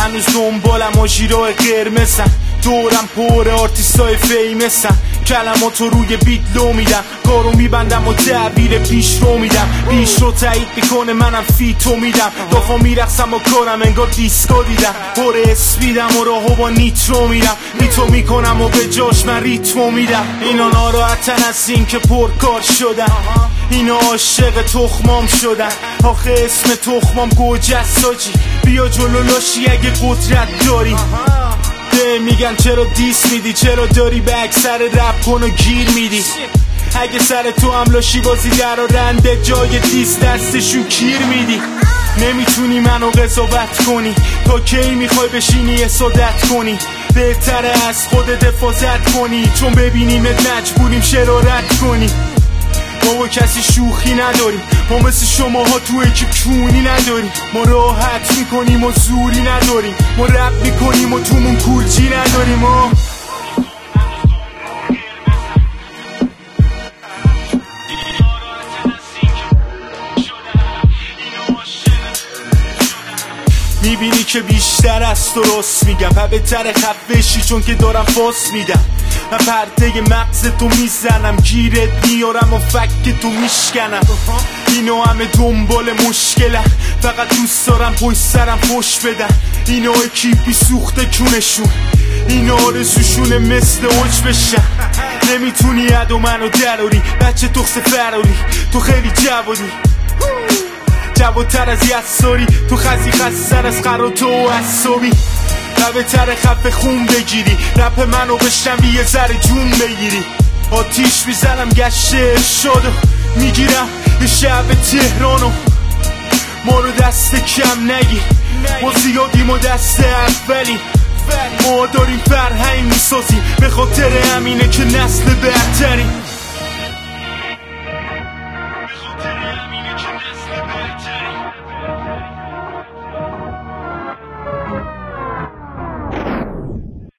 هنوز دنبالم آژیرای قرمزن، دورم پر آرتیستای فیمسن، کلماتو روی بیت لو میدم، کارو میبندم و تعبیر پیش رو میدم، پیش رو تایید میکنه منم فیتو میدم، دافا میرقصم و کارم انگار دیسکو دیدم، پر اسپیدم و راهو با نیترو میرم، نیتو میکنم و به جاش من ریتمو میدم. اینا ناراحتن از این که پرکار شدن، اینا عاشق تخمام شدن، آخه اسم تخمام گوجست آجی، بیا جلو لاشی اگه قدرت داری. میگن چرا دیس میدی، چرا داری به اکثر رپ کن و گیر میدی، اگه سر تو هم لاشی بازی در رنده جای دیس دستشو کیر میدی. نمیتونی منو قضاوت کنی، تا کی میخوای بشینی اسادت کنی، بهتره از خودت حفاظت کنی، چون ببینیمت مجبوریم شرارت کنی. ما با کسی شوخی نداریم، ما مثل شماها تو اکیپ کونی نداریم، ما راحت میکنیم و زوری نداریم، ما رپ میکنیم و تومون کورچی نداریم. ما میبینی که بیشتر از درست میگم، و بهتره خفشی چون که دارم فاس میدم، من پرده مغز تو میزنم، گیرت میارم و فک تو میشکنم. اینو همه دنبال مشکلم، فقط دوست دارم پشت سرم فش بدن، اینو اکیپی سوخته کونشون، اینو آرزوشونه مثل اوج بشن. نمیتونی عدو منو دراری، بچه تخص فراری، تو خیلی جوادی، جوادتر از یساری، تو خزی خستر از قرار تو و اصابی، بهتره خف خون بگیری، رپ منو بشنوی یه ذره جون بگیری. آتیش میزنم گشت ارشادو، میگیرم یه شب تهرانو، ما رو دست کم نگیر، ما زیادیم و دست اولی، ما داریم فرهنگ میسازیم، به خاطر همینه که نسل برتریم.